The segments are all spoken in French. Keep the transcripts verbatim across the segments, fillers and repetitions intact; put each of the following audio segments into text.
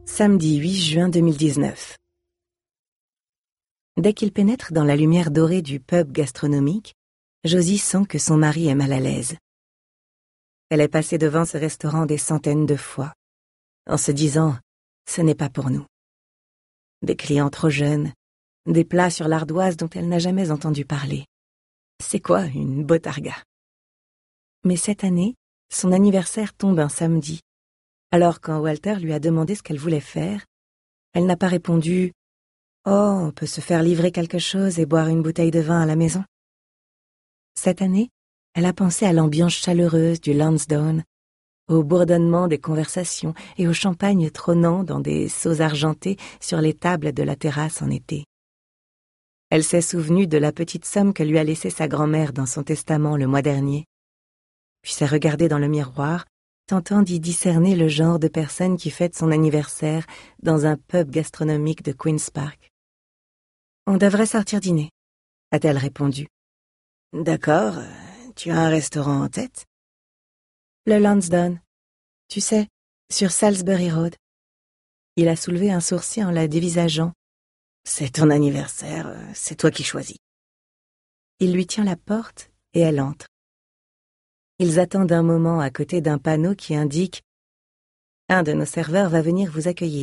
Samedi huit juin deux mille dix-neuf. Dès qu'il pénètre dans la lumière dorée du pub gastronomique, Josie sent que son mari est mal à l'aise. Elle est passée devant ce restaurant des centaines de fois, en se disant « ce n'est pas pour nous ». Des clients trop jeunes, des plats sur l'ardoise dont elle n'a jamais entendu parler. C'est quoi une botarga? Mais cette année, son anniversaire tombe un samedi. Alors quand Walter lui a demandé ce qu'elle voulait faire, elle n'a pas répondu « Oh, on peut se faire livrer quelque chose et boire une bouteille de vin à la maison ». Cette année, elle a pensé à l'ambiance chaleureuse du Lansdowne, au bourdonnement des conversations et au champagne trônant dans des seaux argentés sur les tables de la terrasse en été. Elle s'est souvenue de la petite somme que lui a laissée sa grand-mère dans son testament le mois dernier, puis s'est regardée dans le miroir, tentant d'y discerner le genre de personne qui fête son anniversaire dans un pub gastronomique de Queen's Park. « On devrait sortir dîner », a-t-elle répondu. « D'accord, tu as un restaurant en tête ?»« Le Lansdowne, tu sais, sur Salisbury Road. » Il a soulevé un sourcil en la dévisageant. « C'est ton anniversaire, c'est toi qui choisis. » Il lui tient la porte et elle entre. Ils attendent un moment à côté d'un panneau qui indique « Un de nos serveurs va venir vous accueillir ».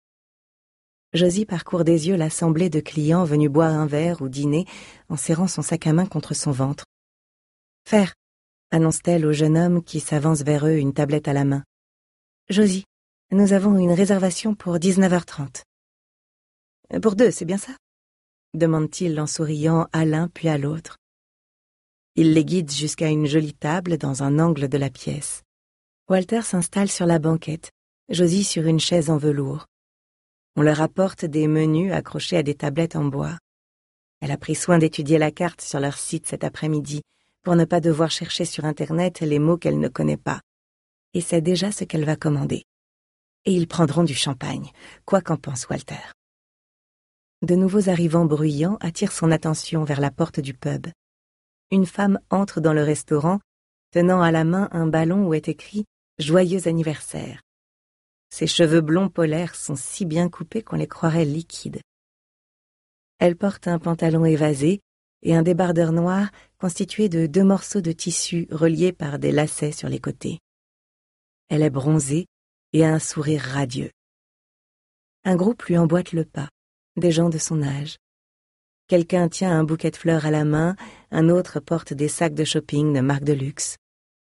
Josie parcourt des yeux l'assemblée de clients venus boire un verre ou dîner en serrant son sac à main contre son ventre. « Faire », annonce-t-elle au jeune homme qui s'avance vers eux, une tablette à la main. « Josie, nous avons une réservation pour dix-neuf heures trente. »« Pour deux, c'est bien ça ?» demande-t-il en souriant à l'un puis à l'autre. Il les guide jusqu'à une jolie table dans un angle de la pièce. Walter s'installe sur la banquette, Josie sur une chaise en velours. On leur apporte des menus accrochés à des tablettes en bois. Elle a pris soin d'étudier la carte sur leur site cet après-midi pour ne pas devoir chercher sur Internet les mots qu'elle ne connaît pas. Et sait déjà ce qu'elle va commander. Et ils prendront du champagne, quoi qu'en pense Walter. De nouveaux arrivants bruyants attirent son attention vers la porte du pub. Une femme entre dans le restaurant, tenant à la main un ballon où est écrit « Joyeux anniversaire ». Ses cheveux blonds polaires sont si bien coupés qu'on les croirait liquides. Elle porte un pantalon évasé et un débardeur noir constitué de deux morceaux de tissu reliés par des lacets sur les côtés. Elle est bronzée et a un sourire radieux. Un groupe lui emboîte le pas, des gens de son âge. Quelqu'un tient un bouquet de fleurs à la main, un autre porte des sacs de shopping de marque de luxe.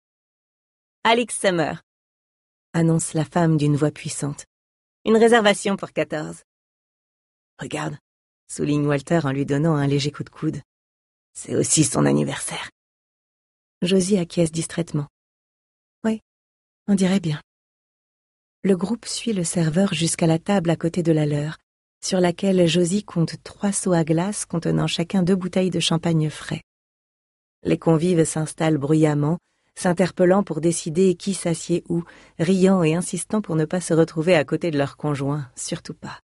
« Alix Summer », annonce la femme d'une voix puissante. « Une réservation pour quatorze. »« Regarde », souligne Walter en lui donnant un léger coup de coude. « C'est aussi son anniversaire. » Josie acquiesce distraitement. « Oui, on dirait bien. » Le groupe suit le serveur jusqu'à la table à côté de la leur, sur laquelle Josie compte trois seaux à glace contenant chacun deux bouteilles de champagne frais. Les convives s'installent bruyamment, s'interpellant pour décider qui s'assied où, riant et insistant pour ne pas se retrouver à côté de leur conjoint, surtout pas.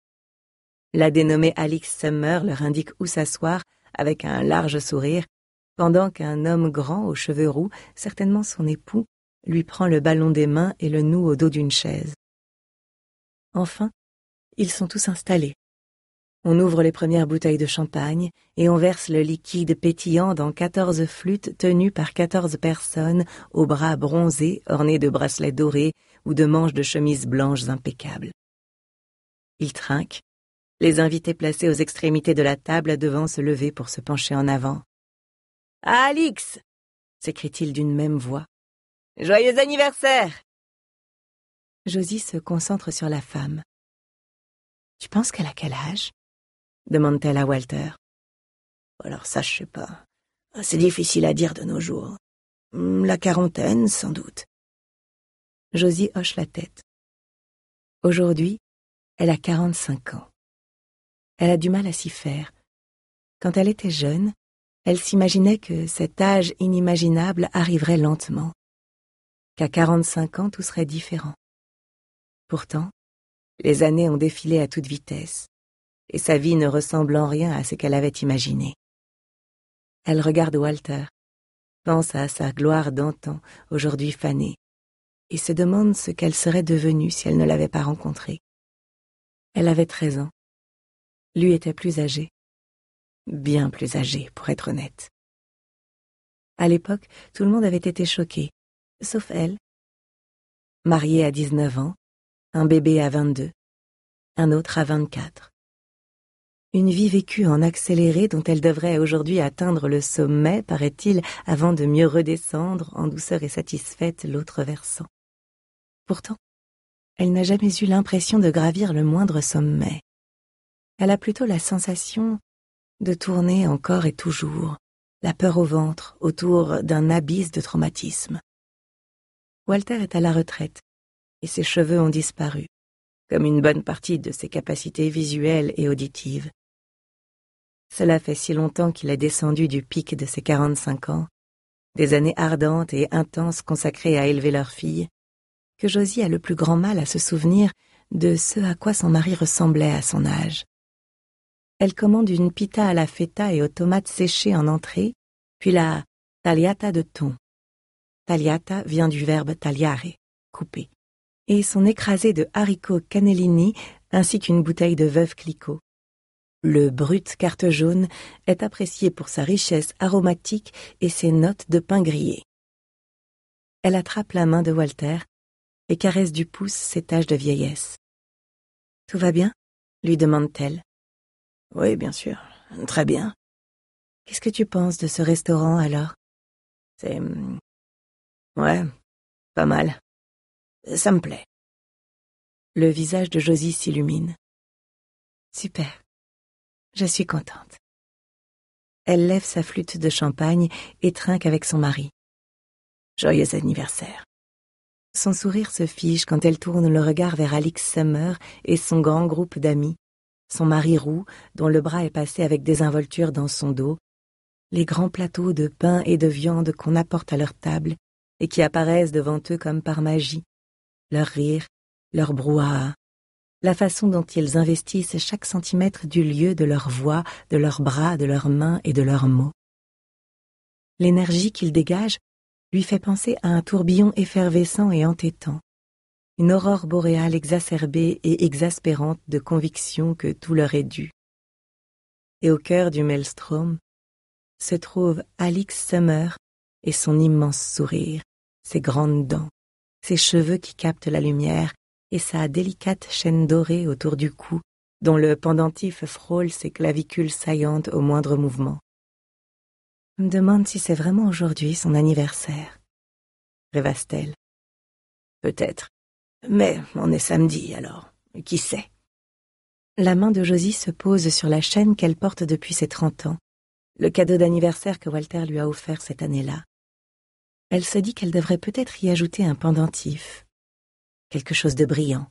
La dénommée Alix Summer leur indique où s'asseoir avec un large sourire, pendant qu'un homme grand aux cheveux roux, certainement son époux, lui prend le ballon des mains et le noue au dos d'une chaise. Enfin, ils sont tous installés. On ouvre les premières bouteilles de champagne et on verse le liquide pétillant dans quatorze flûtes tenues par quatorze personnes aux bras bronzés ornés de bracelets dorés ou de manches de chemises blanches impeccables. Ils trinquent, les invités placés aux extrémités de la table devant se lever pour se pencher en avant. « Alix !» s'écrie-t-il d'une même voix. « Joyeux anniversaire !» Josie se concentre sur la femme. « Tu penses qu'elle a quel âge ?» demande-t-elle à Walter. « Alors ça, je sais pas. C'est difficile à dire de nos jours. La quarantaine, sans doute. » Josie hoche la tête. Aujourd'hui, elle a quarante-cinq ans. Elle a du mal à s'y faire. Quand elle était jeune, elle s'imaginait que cet âge inimaginable arriverait lentement, qu'à quarante-cinq ans, tout serait différent. Pourtant, les années ont défilé à toute vitesse, et sa vie ne ressemble en rien à ce qu'elle avait imaginé. Elle regarde Walter, pense à sa gloire d'antan, aujourd'hui fanée, et se demande ce qu'elle serait devenue si elle ne l'avait pas rencontré. Elle avait treize ans. Lui était plus âgé. Bien plus âgé, pour être honnête. À l'époque, tout le monde avait été choqué, sauf elle. Mariée à dix-neuf ans, un bébé à vingt-deux, un autre à vingt-quatre. Une vie vécue en accéléré dont elle devrait aujourd'hui atteindre le sommet, paraît-il, avant de mieux redescendre en douceur et satisfaite l'autre versant. Pourtant, elle n'a jamais eu l'impression de gravir le moindre sommet. Elle a plutôt la sensation de tourner encore et toujours, la peur au ventre, autour d'un abysse de traumatisme. Walter est à la retraite, et ses cheveux ont disparu, comme une bonne partie de ses capacités visuelles et auditives. Cela fait si longtemps qu'il est descendu du pic de ses quarante-cinq ans, des années ardentes et intenses consacrées à élever leur fille, que Josie a le plus grand mal à se souvenir de ce à quoi son mari ressemblait à son âge. Elle commande une pita à la feta et aux tomates séchées en entrée, puis la tagliata de thon. Tagliata vient du verbe tagliare, couper, et son écrasé de haricots cannellini ainsi qu'une bouteille de veuve Clicquot. Le brut carte jaune est apprécié pour sa richesse aromatique et ses notes de pain grillé. Elle attrape la main de Walter et caresse du pouce ses taches de vieillesse. « Tout va bien ?» lui demande-t-elle. « Oui, bien sûr, très bien. »« Qu'est-ce que tu penses de ce restaurant, alors ?»« C'est... ouais, pas mal. Ça me plaît. » Le visage de Josie s'illumine. « Super. Je suis contente. » Elle lève sa flûte de champagne et trinque avec son mari. Joyeux anniversaire. Son sourire se fige quand elle tourne le regard vers Alix Summer et son grand groupe d'amis, son mari roux, dont le bras est passé avec désinvolture dans son dos, les grands plateaux de pain et de viande qu'on apporte à leur table et qui apparaissent devant eux comme par magie, leur rire, leur brouhaha, la façon dont ils investissent chaque centimètre du lieu de leur voix, de leurs bras, de leurs mains et de leurs mots. L'énergie qu'ils dégagent lui fait penser à un tourbillon effervescent et entêtant, une aurore boréale exacerbée et exaspérante de conviction que tout leur est dû. Et au cœur du maelstrom se trouve Alix Summer et son immense sourire, ses grandes dents, ses cheveux qui captent la lumière et sa délicate chaîne dorée autour du cou, dont le pendentif frôle ses clavicules saillantes au moindre mouvement. Je me demande si c'est vraiment aujourd'hui son anniversaire, rêvasse-t-elle. Peut-être, mais on est samedi alors, qui sait? La main de Josie se pose sur la chaîne qu'elle porte depuis ses trente ans, le cadeau d'anniversaire que Walter lui a offert cette année-là. Elle se dit qu'elle devrait peut-être y ajouter un pendentif, quelque chose de brillant.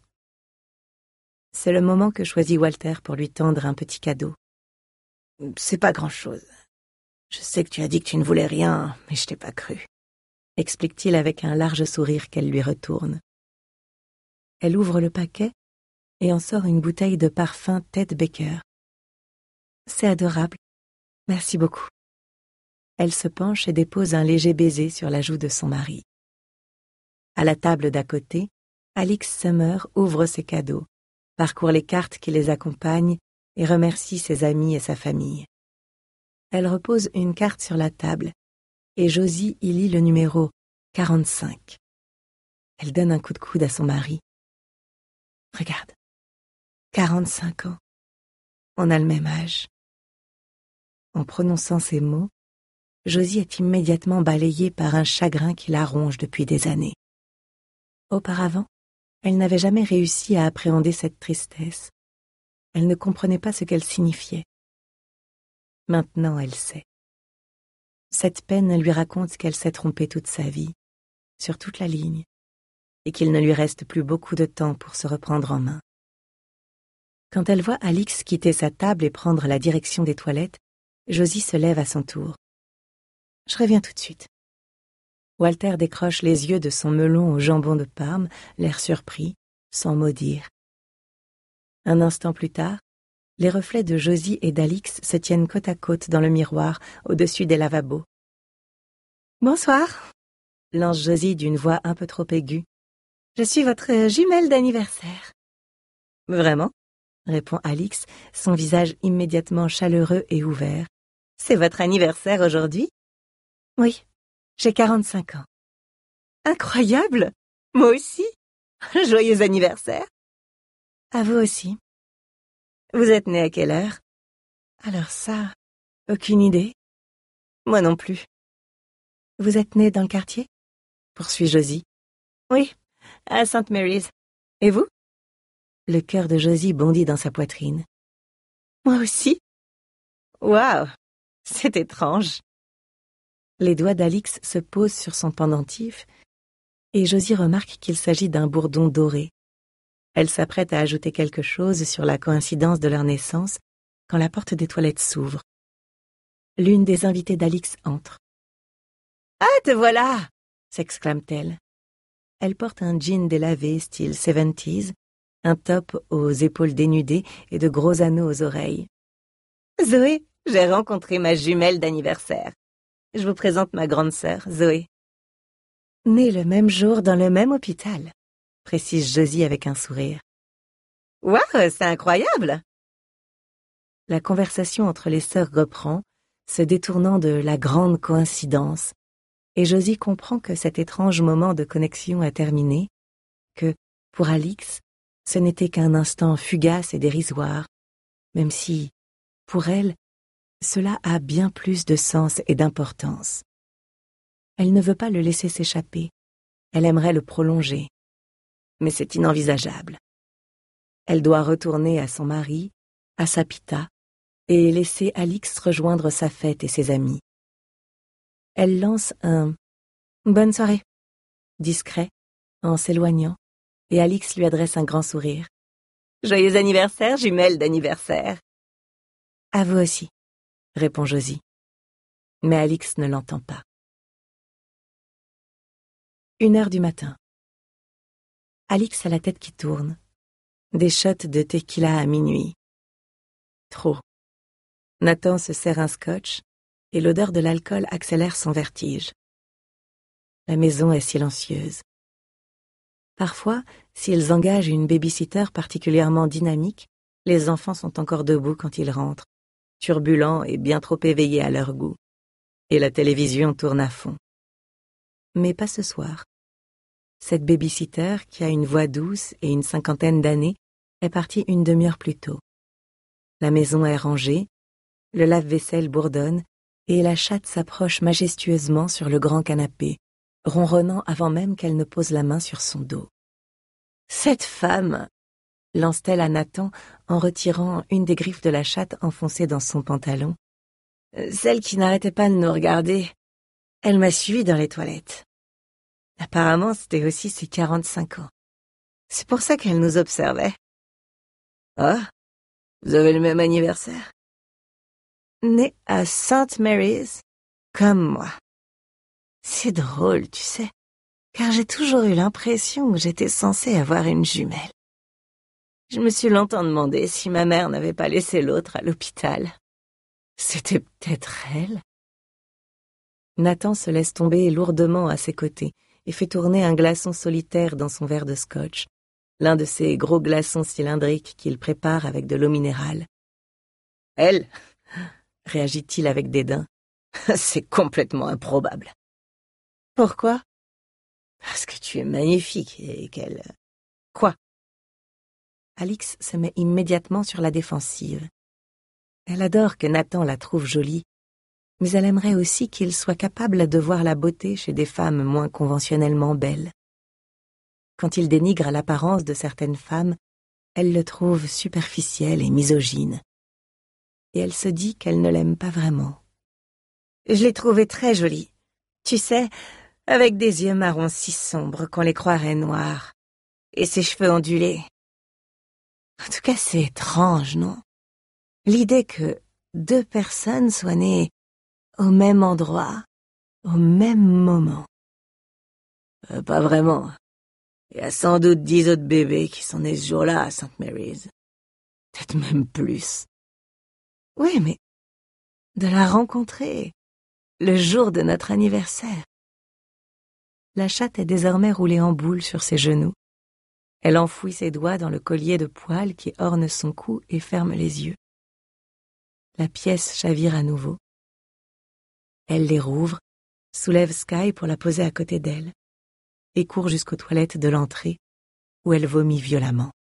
C'est le moment que choisit Walter pour lui tendre un petit cadeau. « C'est pas grand-chose. Je sais que tu as dit que tu ne voulais rien, mais je t'ai pas cru. » explique-t-il avec un large sourire qu'elle lui retourne. Elle ouvre le paquet et en sort une bouteille de parfum Ted Baker. « C'est adorable. Merci beaucoup. » Elle se penche et dépose un léger baiser sur la joue de son mari. À la table d'à côté, Alix Summer ouvre ses cadeaux, parcourt les cartes qui les accompagnent et remercie ses amis et sa famille. Elle repose une carte sur la table et Josie y lit le numéro quarante-cinq. Elle donne un coup de coude à son mari. « Regarde, quarante-cinq ans. On a le même âge. » En prononçant ces mots, Josie est immédiatement balayée par un chagrin qui la ronge depuis des années. Auparavant, elle n'avait jamais réussi à appréhender cette tristesse. Elle ne comprenait pas ce qu'elle signifiait. Maintenant, elle sait. Cette peine lui raconte qu'elle s'est trompée toute sa vie, sur toute la ligne, et qu'il ne lui reste plus beaucoup de temps pour se reprendre en main. Quand elle voit Alix quitter sa table et prendre la direction des toilettes, Josie se lève à son tour. « Je reviens tout de suite. » Walter décroche les yeux de son melon au jambon de Parme, l'air surpris, sans mot dire. Un instant plus tard, les reflets de Josie et d'Alix se tiennent côte à côte dans le miroir au-dessus des lavabos. « Bonsoir !» lance Josie d'une voix un peu trop aiguë, Je suis votre jumelle d'anniversaire. Vraiment? Répond Alix, son visage immédiatement chaleureux et ouvert. C'est votre anniversaire aujourd'hui? Oui, j'ai quarante-cinq ans. Incroyable! Moi aussi! Joyeux anniversaire! À vous aussi. Vous êtes né à quelle heure? Alors ça, aucune idée. Moi non plus. Vous êtes né dans le quartier? Poursuit Josie. Oui, à Saint Mary's. Et vous? Le cœur de Josie bondit dans sa poitrine. Moi aussi? Waouh! C'est étrange. Les doigts d'Alix se posent sur son pendentif et Josie remarque qu'il s'agit d'un bourdon doré. Elle s'apprête à ajouter quelque chose sur la coïncidence de leur naissance quand la porte des toilettes s'ouvre. L'une des invitées d'Alix entre. « Ah, te voilà !» s'exclame-t-elle. Elle porte un jean délavé style soixante-dix, un top aux épaules dénudées et de gros anneaux aux oreilles. « Zoé, j'ai rencontré ma jumelle d'anniversaire. Je vous présente ma grande sœur, Zoé. » « Née le même jour dans le même hôpital », précise Josie avec un sourire. « Waouh, c'est incroyable !» La conversation entre les sœurs reprend, se détournant de la grande coïncidence, et Josie comprend que cet étrange moment de connexion a terminé, que, pour Alix, ce n'était qu'un instant fugace et dérisoire, même si, pour elle, cela a bien plus de sens et d'importance. Elle ne veut pas le laisser s'échapper, elle aimerait le prolonger, mais c'est inenvisageable. Elle doit retourner à son mari, à sa pita, et laisser Alix rejoindre sa fête et ses amis. Elle lance un « bonne soirée » discret en s'éloignant, et Alix lui adresse un grand sourire. « Joyeux anniversaire, jumelle d'anniversaire !»« À vous aussi », répond Josie. Mais Alix ne l'entend pas. Une heure du matin. Alix a la tête qui tourne. Des shots de tequila à minuit. Trop. Nathan se sert un scotch et l'odeur de l'alcool accélère son vertige. La maison est silencieuse. Parfois, s'ils engagent une baby-sitter particulièrement dynamique, les enfants sont encore debout quand ils rentrent, turbulents et bien trop éveillés à leur goût. Et la télévision tourne à fond. Mais pas ce soir. Cette baby-sitter, qui a une voix douce et une cinquantaine d'années, est partie une demi-heure plus tôt. La maison est rangée, le lave-vaisselle bourdonne, et la chatte s'approche majestueusement sur le grand canapé, ronronnant avant même qu'elle ne pose la main sur son dos. « Cette femme !» lance-t-elle à Nathan en retirant une des griffes de la chatte enfoncée dans son pantalon. « Celle qui n'arrêtait pas de nous regarder. Elle m'a suivi dans les toilettes. » Apparemment, c'était aussi ses quarante-cinq ans. C'est pour ça qu'elle nous observait. « Ah, vous avez le même anniversaire ?» Née à Saint Mary's, comme moi. C'est drôle, tu sais, car j'ai toujours eu l'impression que j'étais censée avoir une jumelle. Je me suis longtemps demandé si ma mère n'avait pas laissé l'autre à l'hôpital. C'était peut-être elle. Nathan se laisse tomber lourdement à ses côtés et fait tourner un glaçon solitaire dans son verre de scotch, l'un de ces gros glaçons cylindriques qu'il prépare avec de l'eau minérale. « Elle ?» réagit-il avec dédain. « C'est complètement improbable. »« Pourquoi ?»« Parce que tu es magnifique et qu'elle... »« Quoi ?» Alix se met immédiatement sur la défensive. Elle adore que Nathan la trouve jolie, mais elle aimerait aussi qu'il soit capable de voir la beauté chez des femmes moins conventionnellement belles. Quand il dénigre l'apparence de certaines femmes, elle le trouve superficiel et misogyne. Et elle se dit qu'elle ne l'aime pas vraiment. Je l'ai trouvée très jolie. Tu sais, avec des yeux marrons si sombres qu'on les croirait noirs, et ses cheveux ondulés. En tout cas, c'est étrange, non? L'idée que deux personnes soient nées au même endroit, au même moment. Euh, pas vraiment. Il y a sans doute dix autres bébés qui sont nés ce jour-là à Saint Mary's. Peut-être même plus. Oui, mais de la rencontrer le jour de notre anniversaire. La chatte est désormais roulée en boule sur ses genoux Elle enfouit ses doigts dans le collier de poils qui orne son cou et ferme les yeux. La pièce chavire à nouveau. Elle les rouvre, soulève Sky pour la poser à côté d'elle et court jusqu'aux toilettes de l'entrée où elle vomit violemment.